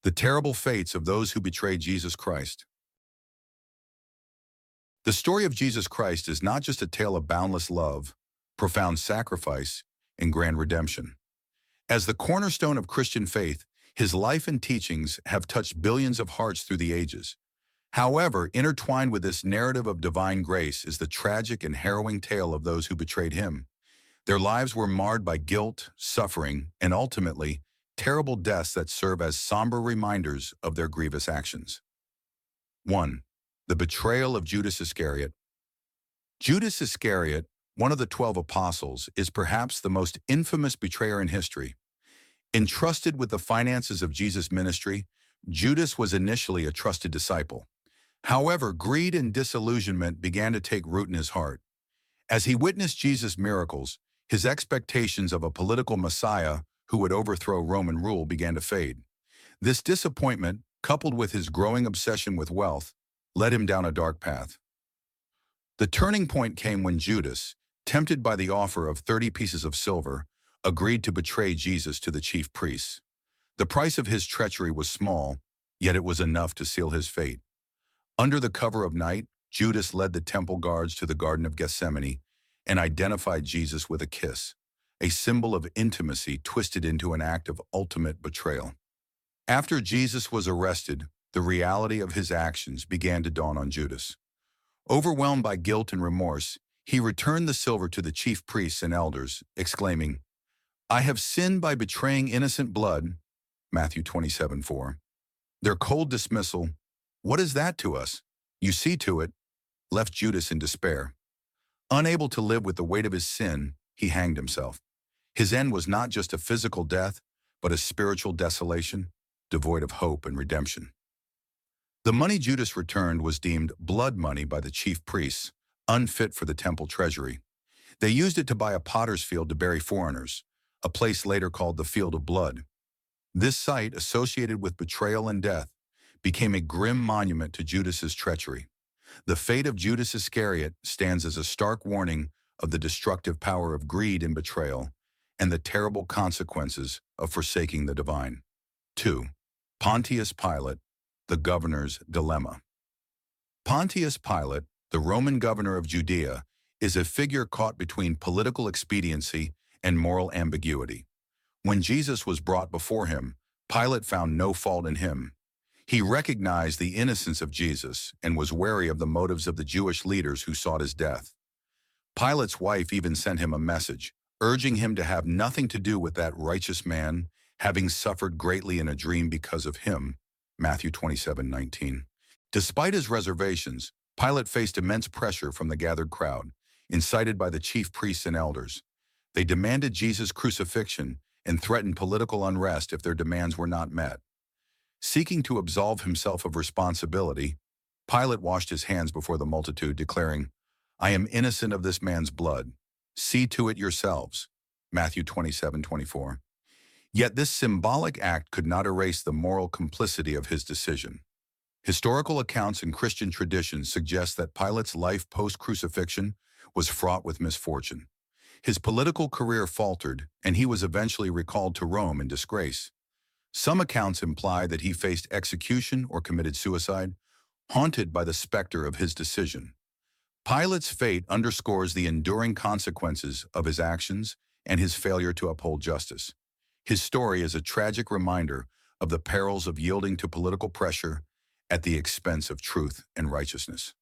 The terrible fates of those who betrayed Jesus Christ. The story of Jesus Christ is not just a tale of boundless love, profound sacrifice, and grand redemption. As the cornerstone of Christian faith, his life and teachings have touched billions of hearts through the ages. However, intertwined with this narrative of divine grace is the tragic and harrowing tale of those who betrayed him. Their lives were marred by guilt, suffering, and ultimately, terrible deaths that serve as somber reminders of their grievous actions. 1. The betrayal of Judas Iscariot. Judas Iscariot, one of the 12 apostles, is perhaps the most infamous betrayer in history. Entrusted with the finances of Jesus' ministry, Judas was initially a trusted disciple. However, greed and disillusionment began to take root in his heart. As he witnessed Jesus' miracles, his expectations of a political Messiah who would overthrow Roman rule began to fade. This disappointment, coupled with his growing obsession with wealth, led him down a dark path. The turning point came when Judas, tempted by the offer of 30 pieces of silver, agreed to betray Jesus to the chief priests. The price of his treachery was small, yet it was enough to seal his fate. Under the cover of night, Judas led the temple guards to the Garden of Gethsemane and identified Jesus with a kiss, a symbol of intimacy twisted into an act of ultimate betrayal. After Jesus was arrested, the reality of his actions began to dawn on Judas. Overwhelmed by guilt and remorse, he returned the silver to the chief priests and elders, exclaiming, "I have sinned by betraying innocent blood," Matthew 27:4. Their cold dismissal, "What is that to us? You see to it," left Judas in despair. Unable to live with the weight of his sin, he hanged himself. His end was not just a physical death, but a spiritual desolation, devoid of hope and redemption. The money Judas returned was deemed blood money by the chief priests, unfit for the temple treasury. They used it to buy a potter's field to bury foreigners, a place later called the Field of Blood. This site, associated with betrayal and death, became a grim monument to Judas's treachery. The fate of Judas Iscariot stands as a stark warning of the destructive power of greed and betrayal, and the terrible consequences of forsaking the divine. 2. Pontius Pilate, the governor's dilemma. Pontius Pilate, the Roman governor of Judea, is a figure caught between political expediency and moral ambiguity. When Jesus was brought before him, Pilate found no fault in him. He recognized the innocence of Jesus and was wary of the motives of the Jewish leaders who sought his death. Pilate's wife even sent him a message, urging him to have nothing to do with that righteous man, having suffered greatly in a dream because of him, Matthew 27:19. Despite his reservations, Pilate faced immense pressure from the gathered crowd, incited by the chief priests and elders. They demanded Jesus' crucifixion and threatened political unrest if their demands were not met. Seeking to absolve himself of responsibility, Pilate washed his hands before the multitude, declaring, "I am innocent of this man's blood. See to it yourselves." Matthew 27:24. Yet this symbolic act could not erase the moral complicity of his decision. Historical accounts and Christian traditions suggest that Pilate's life post-crucifixion was fraught with misfortune. His political career faltered, and he was eventually recalled to Rome in disgrace. Some accounts imply that he faced execution or committed suicide, haunted by the specter of his decision. Pilate's fate underscores the enduring consequences of his actions and his failure to uphold justice. His story is a tragic reminder of the perils of yielding to political pressure at the expense of truth and righteousness.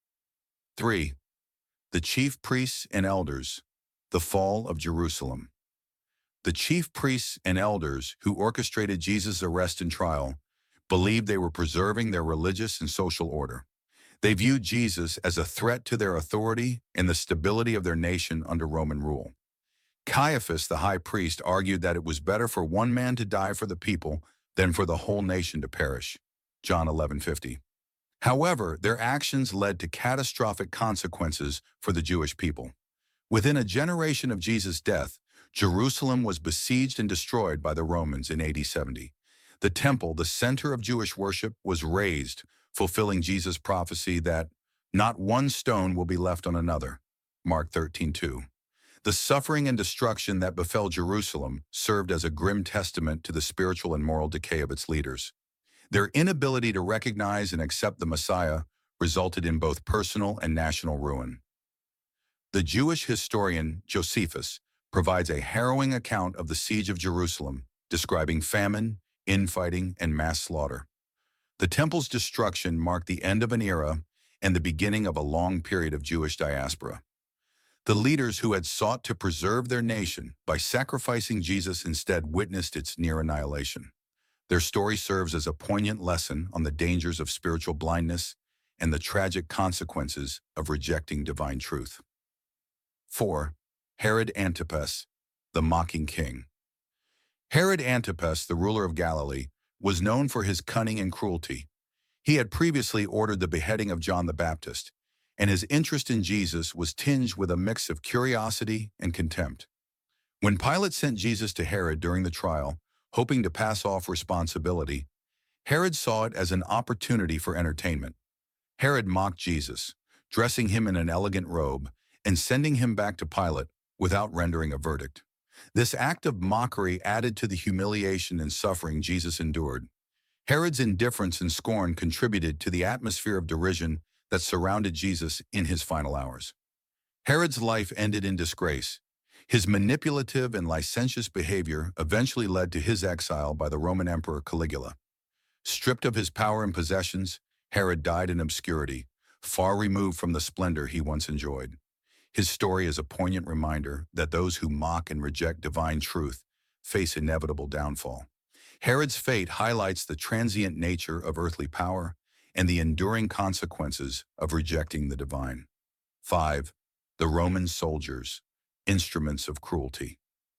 3. The chief priests and elders, the fall of Jerusalem. The chief priests and elders who orchestrated Jesus' arrest and trial believed they were preserving their religious and social order. They viewed Jesus as a threat to their authority and the stability of their nation under Roman rule. Caiaphas, the high priest, argued that it was better for one man to die for the people than for the whole nation to perish. John 11:50. However, their actions led to catastrophic consequences for the Jewish people. Within a generation of Jesus' death, Jerusalem was besieged and destroyed by the Romans in AD 70. The temple, the center of Jewish worship, was razed, fulfilling Jesus' prophecy that not one stone will be left on another, Mark 13:2. The suffering and destruction that befell Jerusalem served as a grim testament to the spiritual and moral decay of its leaders. Their inability to recognize and accept the Messiah resulted in both personal and national ruin. The Jewish historian Josephus provides a harrowing account of the siege of Jerusalem, describing famine, infighting, and mass slaughter. The temple's destruction marked the end of an era and the beginning of a long period of Jewish diaspora. The leaders who had sought to preserve their nation by sacrificing Jesus instead witnessed its near annihilation. Their story serves as a poignant lesson on the dangers of spiritual blindness and the tragic consequences of rejecting divine truth. 4. Herod Antipas, the mocking king. Herod Antipas, the ruler of Galilee, was known for his cunning and cruelty. He had previously ordered the beheading of John the Baptist, and his interest in Jesus was tinged with a mix of curiosity and contempt. When Pilate sent Jesus to Herod during the trial, hoping to pass off responsibility, Herod saw it as an opportunity for entertainment. Herod mocked Jesus, dressing him in an elegant robe and sending him back to Pilate without rendering a verdict. This act of mockery added to the humiliation and suffering Jesus endured. Herod's indifference and scorn contributed to the atmosphere of derision that surrounded Jesus in his final hours. Herod's life ended in disgrace. His manipulative and licentious behavior eventually led to his exile by the Roman Emperor Caligula. Stripped of his power and possessions, Herod died in obscurity, far removed from the splendor he once enjoyed. His story is a poignant reminder that those who mock and reject divine truth face inevitable downfall. Herod's fate highlights the transient nature of earthly power and the enduring consequences of rejecting the divine. 5. The Roman soldiers, instruments of cruelty.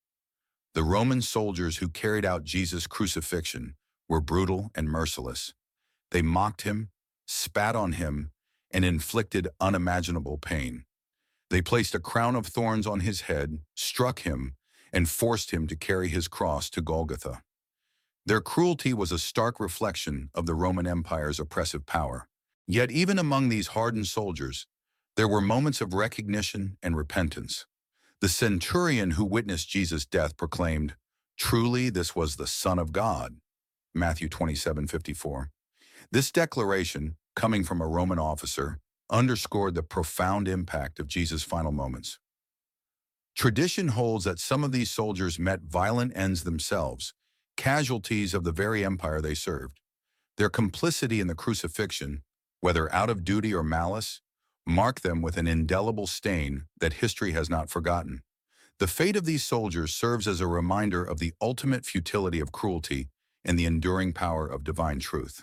The Roman soldiers who carried out Jesus' crucifixion were brutal and merciless. They mocked him, spat on him, and inflicted unimaginable pain. They placed a crown of thorns on his head, struck him, and forced him to carry his cross to Golgotha. Their cruelty was a stark reflection of the Roman Empire's oppressive power. Yet even among these hardened soldiers, there were moments of recognition and repentance. The centurion who witnessed Jesus' death proclaimed, "Truly this was the Son of God." Matthew 27:54. This declaration, coming from a Roman officer, underscored the profound impact of Jesus' final moments. Tradition holds that some of these soldiers met violent ends themselves, casualties of the very empire they served. Their complicity in the crucifixion, whether out of duty or malice, marked them with an indelible stain that history has not forgotten. The fate of these soldiers serves as a reminder of the ultimate futility of cruelty and the enduring power of divine truth.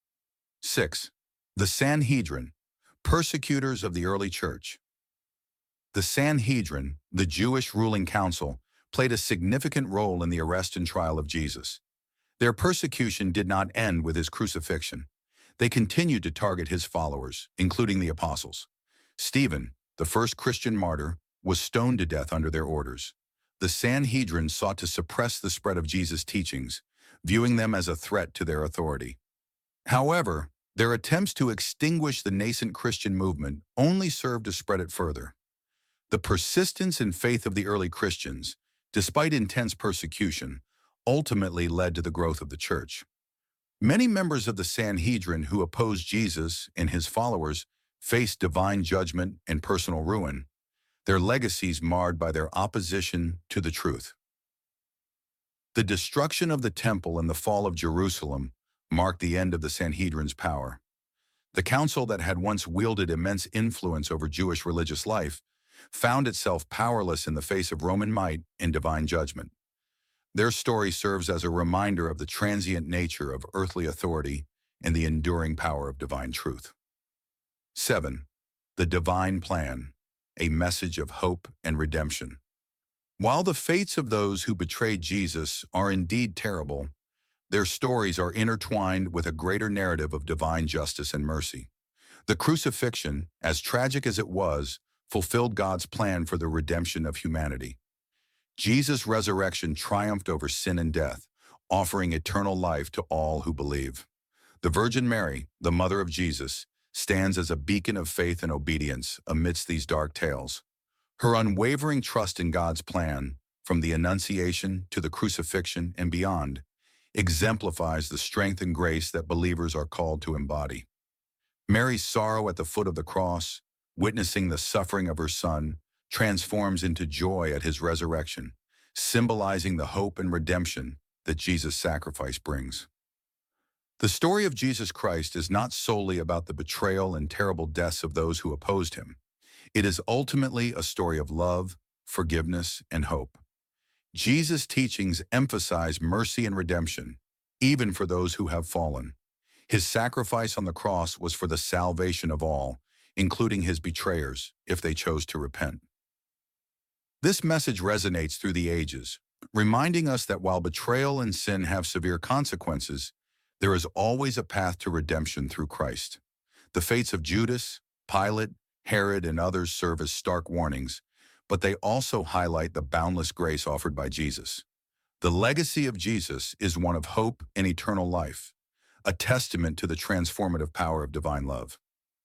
6. The Sanhedrin, persecutors of the early church. The Sanhedrin, the Jewish ruling council, played a significant role in the arrest and trial of Jesus. Their persecution did not end with his crucifixion. They continued to target his followers, including the apostles. Stephen, the first Christian martyr, was stoned to death under their orders. The Sanhedrin sought to suppress the spread of Jesus' teachings, viewing them as a threat to their authority. However, their attempts to extinguish the nascent Christian movement only served to spread it further. The persistence and faith of the early Christians, despite intense persecution, ultimately led to the growth of the church. Many members of the Sanhedrin who opposed Jesus and his followers faced divine judgment and personal ruin, their legacies marred by their opposition to the truth. The destruction of the temple and the fall of Jerusalem marked the end of the Sanhedrin's power. The council that had once wielded immense influence over Jewish religious life found itself powerless in the face of Roman might and divine judgment. Their story serves as a reminder of the transient nature of earthly authority and the enduring power of divine truth. 7. The Divine Plan, a message of hope and redemption. While the fates of those who betrayed Jesus are indeed terrible, their stories are intertwined with a greater narrative of divine justice and mercy. The crucifixion, as tragic as it was, fulfilled God's plan for the redemption of humanity. Jesus' resurrection triumphed over sin and death, offering eternal life to all who believe. The Virgin Mary, the mother of Jesus, stands as a beacon of faith and obedience amidst these dark tales. Her unwavering trust in God's plan, from the Annunciation to the crucifixion and beyond, exemplifies the strength and grace that believers are called to embody. Mary's sorrow at the foot of the cross, witnessing the suffering of her son, transforms into joy at his resurrection, symbolizing the hope and redemption that Jesus' sacrifice brings. The story of Jesus Christ is not solely about the betrayal and terrible deaths of those who opposed him. It is ultimately a story of love, forgiveness, and hope. Jesus' teachings emphasize mercy and redemption, even for those who have fallen. His sacrifice on the cross was for the salvation of all, including his betrayers, if they chose to repent. This message resonates through the ages, reminding us that while betrayal and sin have severe consequences, there is always a path to redemption through Christ. The fates of Judas, Pilate, Herod, and others serve as stark warnings, but they also highlight the boundless grace offered by Jesus. The legacy of Jesus is one of hope and eternal life, a testament to the transformative power of divine love.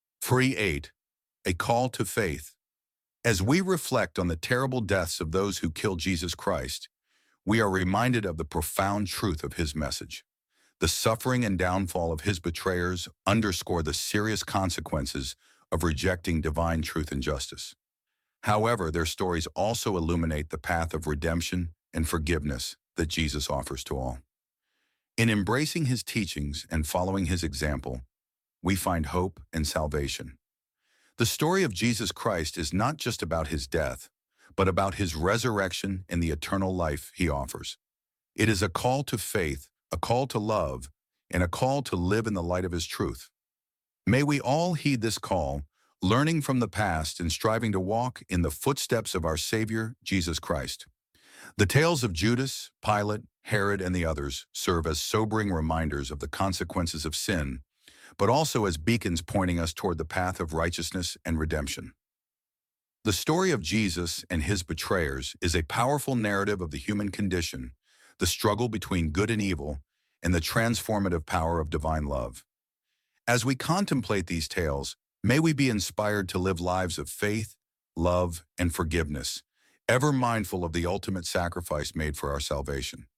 8. A call to faith. As we reflect on the terrible deaths of those who killed Jesus Christ, we are reminded of the profound truth of his message. The suffering and downfall of his betrayers underscore the serious consequences of rejecting divine truth and justice. However, their stories also illuminate the path of redemption and forgiveness that Jesus offers to all. In embracing his teachings and following his example, we find hope and salvation. The story of Jesus Christ is not just about his death, but about his resurrection and the eternal life he offers. It is a call to faith, a call to love, and a call to live in the light of his truth. May we all heed this call, learning from the past and striving to walk in the footsteps of our Savior, Jesus Christ. The tales of Judas, Pilate, Herod, and the others serve as sobering reminders of the consequences of sin, but also as beacons pointing us toward the path of righteousness and redemption. The story of Jesus and his betrayers is a powerful narrative of the human condition, the struggle between good and evil, and the transformative power of divine love. As we contemplate these tales, may we be inspired to live lives of faith, love, and forgiveness, ever mindful of the ultimate sacrifice made for our salvation.